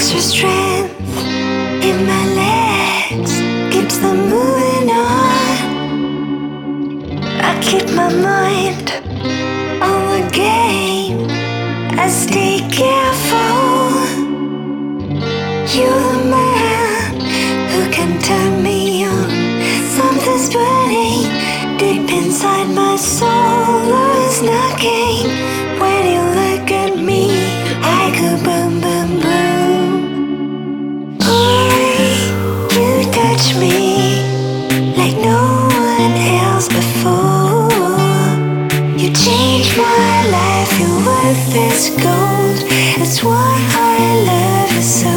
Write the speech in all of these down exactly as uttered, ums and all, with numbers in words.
extra strength in my legs keeps them moving on. I keep my mind on the game. I stay careful. You're the man who can turn me on. Something's burning deep inside my soul. Love is knocking. When you look at me, I go boom, boom, boom. Boy, you touch me like no one else before. You changed my life, your worth is gold. That's why I love you so.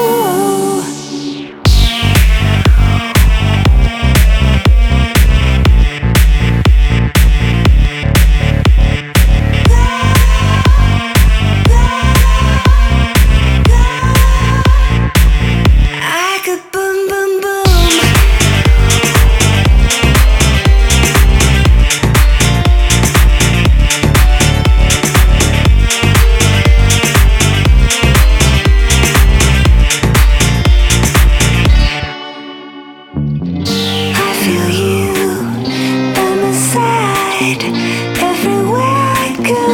Everywhere I go,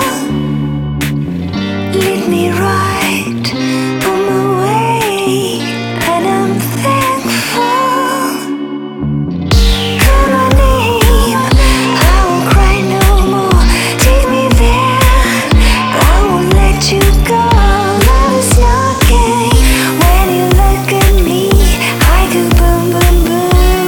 lead me right on my way, and I'm thankful. Call my name, I won't cry no more. Take me there, I won't let you go. Love is knocking. When you look at me, I go boom, boom, boom.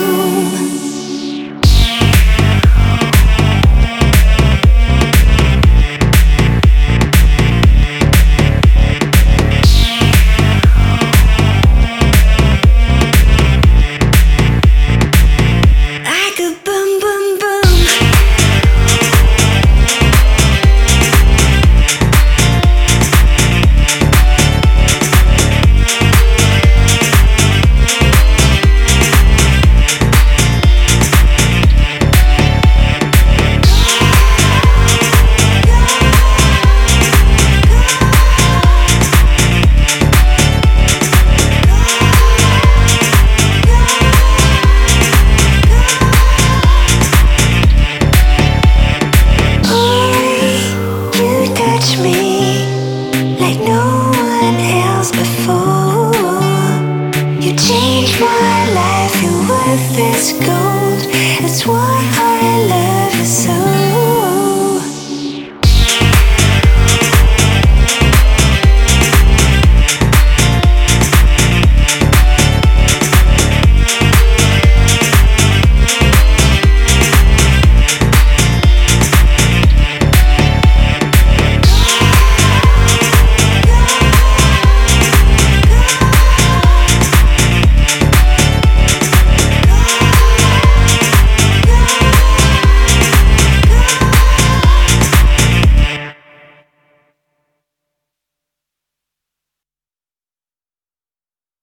Like no one else before. You changed my life, your worth is gold.